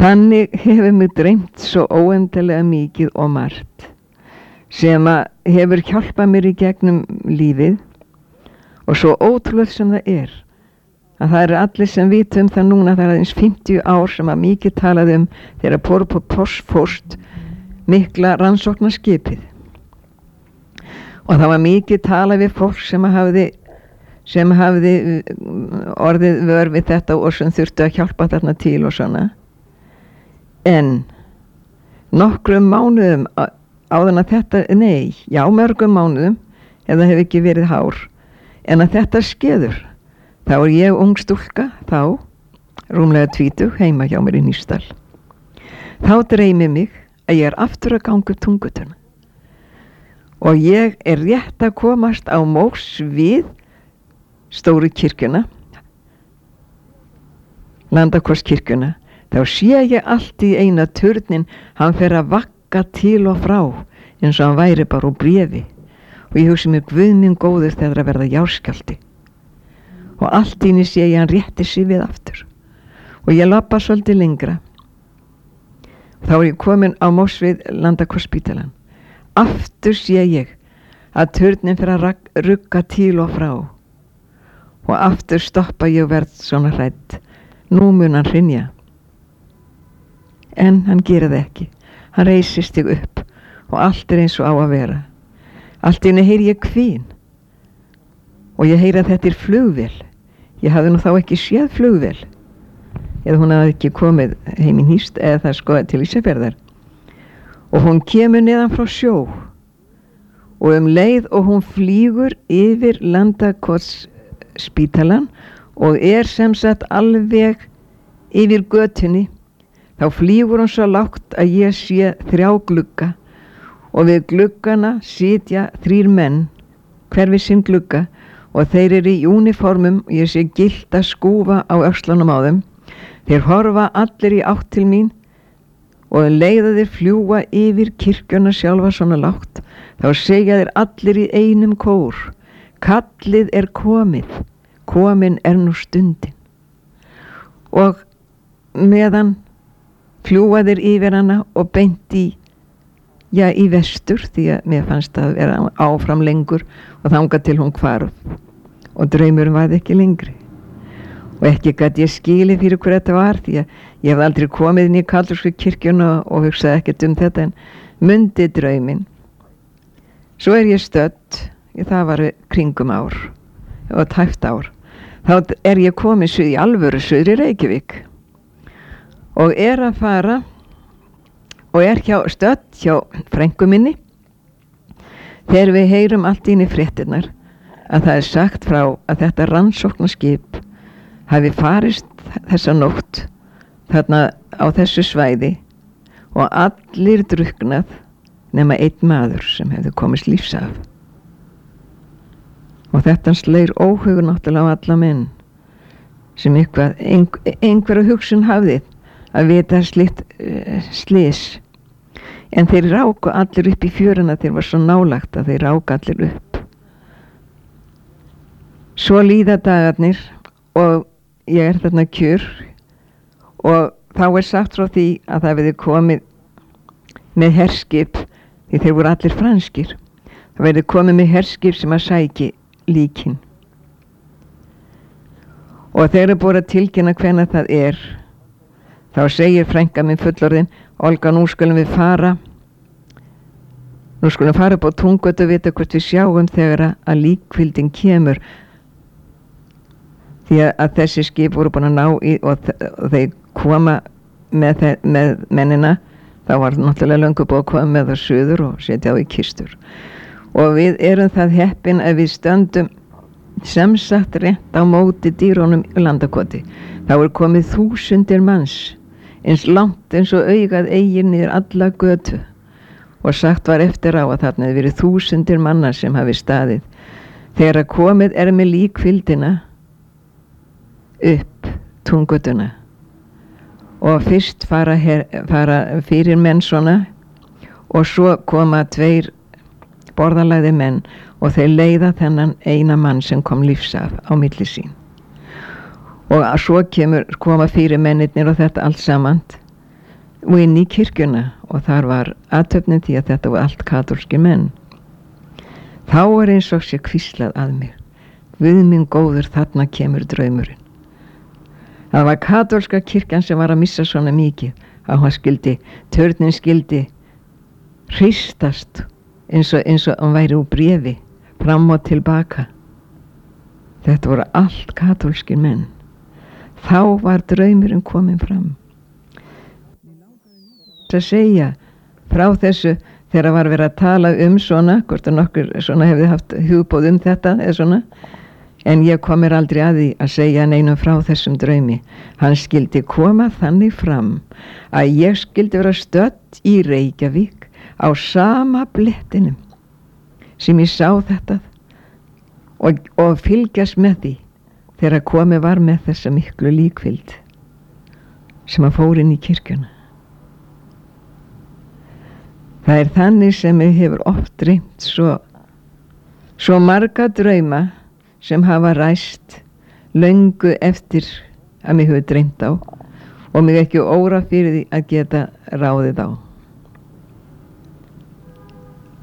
Þannig hefur mig dreymt svo óendanlega mikið og margt sem að hefur hjálpað mér í gegnum lífið og svo ótrúlega sem það er að það eru allir sem vitum það núna, það er aðeins 50 ár sem að mikið talað þegar Porpoise fórst mikla rannsóknarskipið og það var mikið talað við fólk sem hafði orðið vör við þetta og sem þurftu að hjálpa þarna til og svona. En nokkrum mánuðum áðan að þetta, mörgum mánuðum ef það hefur ekki verið hár, en að þetta skeður, þá er ég ung stúlka, þá rúmlega 20 heima hjá mér í Nýsdal. Þá dreymir mig að ég er aftur að ganga upp Tungutuna og ég er rétt að komast á móts við stóru kirkjuna, Landakotskirkjuna. Þá sé ég allt í eina turnin, hann fer að vagga til og frá eins og hann væri bara úr bréfi og ég hugsi mér Guð minn góður þegar að verða jarðskjálfti og allt í einu sé ég hann rétti sig við aftur og ég labba svolítið lengra. Þá er ég komin á móts við Landakotsspítalann. Aftur sé ég að turnin fer að rugga til og frá og aftur stoppa ég og verð svona hrædd. Nú mun hann hrynja. En hann gerir það ekki. Hann reisist sig upp og allt er eins og á að vera. Allt í einu heyri ég hvín og ég heyri að þetta er flugvél. Ég hafði nú þá ekki séð flugvél eða hún hafði ekki komið heim í Hnýst eða það sko til Ísafjarðar og hún kemur neðan frá sjó og leið og hún flýgur yfir Landakotsspítalann og er sem sagt alveg yfir götunni. Þá flýgur hún svo lágt að ég sé 3 glugga og við gluggana sitja 3 menn, hver við sinn glugga og þeir eru í uniformum og ég sé gylta skúfa á öxlunum á þeim. Þeir horfa allir í átt til mín og leiða þeir fljúga yfir kirkjuna sjálfa svona lágt. Þá segja þeir allir í einum kór: kallið er komið, komin er nú stundin. Og meðan fljúga þeir yfir hana og beint í vestur því að mér fannst að vera áfram lengur og þangað til hún hvarf og draumurinn varð ekki lengri og ekki gat ég skilið fyrir hver þetta var því að ég hef aldrei komið inn í kaþólsku kirkjuna og hugsaði ekkert þetta en mundi drauminn. Svo er ég stödd, það var kringum ár og tæpt ár, þá er ég komin í alvöru suðri Reykjavík og er að fara og er stödd hjá frænku minni þegar við heyrum allt inn í fréttirnar að það er sagt frá að þetta rannsóknarskip hafi farist þessa nótt þarna á þessu svæði og allir drukknað nema einn maður sem hefði komist lífs af. Og þetta slegir óhugur náttúrulega á alla menn sem einhverja hugsun hafði að vita slíkt slys. En þeir ráku allir upp í fjöruna, þeir var svo nálagt að þeir ráku allir upp. Svo líða dagarnir og ég er þarna kjur og þá er sagt frá því að það hefði komið með herskip, því þeir voru allir franskir. Það hefði komið með herskip sem að sæki líkin. Og þeir eru búin að tilkynna hvenær það er. Þá segir frænka minn fullorðin: Olga, nú skulum við fara upp á Tungötu og vita hvort við sjáum þegar að líkkvildin kemur, því að þessi skip voru búin að ná í og þeir koma með mennina. Það var náttúrulega löngu búið að koma með það suður og setja á í kistur og við erum það heppin að við stöndum sem sagt rétt á móti dýrunum í Landakoti. Þá er komið 1000 manns eins langt eins og augað eigir niður alla götu og sagt var eftir á að þarna hefði verið 1000 manna sem hafi staðið. Þegar að komið er með líkkvildina upp Tungötuna og fyrst fara fyrir menn svona og svo koma 2 borðalagði menn og þeir leiða þennan eina mann sem kom lífs af á milli sín. Og svo koma fyrir mennirnir og þetta allt saman og inn í kirkjuna og þar var athöfnin því að þetta var allt katólskir menn. Þá er eins og sé hvíslað að mér: Guð minn góður, þarna kemur draumurinn. Það var katólska kirkjan sem var að missa svona mikið að törnin skildi hristast eins og hann væri úr bréfi fram og tilbaka. Þetta voru allt katólskir menn. Þá var draumurinn komin fram. Að segja frá þessu þegar var verið að tala svona, hvort að nokkur svona hefði haft hugboð þetta eða svona, en ég kom mér aldrei að því að segja neinum frá þessum draumi. Hann skildi koma þannig fram að ég skildi vera stödd í Reykjavík á sama blettinum sem ég sá þetta og fylgjast með því þegar komið var með þessa miklu líkfylgd sem að fór inn í kirkjuna. Það er þannig sem ég hefur oft dreymt svo marga drauma sem hafa ræst löngu eftir að mig hefur dreymt á og mig ekki óra fyrir því að geta ráðið á.